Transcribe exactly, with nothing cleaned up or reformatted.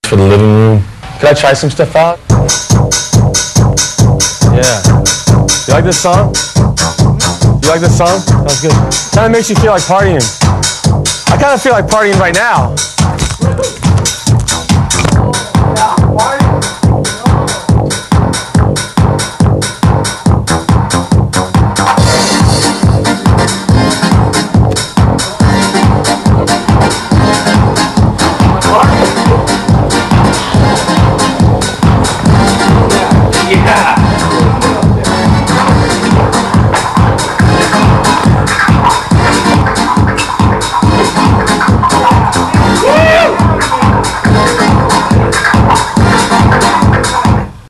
for the living room. Can I try some stuff out? Yeah. You like this song? You like this song? Sounds good. Kind of makes you feel like partying. I kind of feel like partying right now.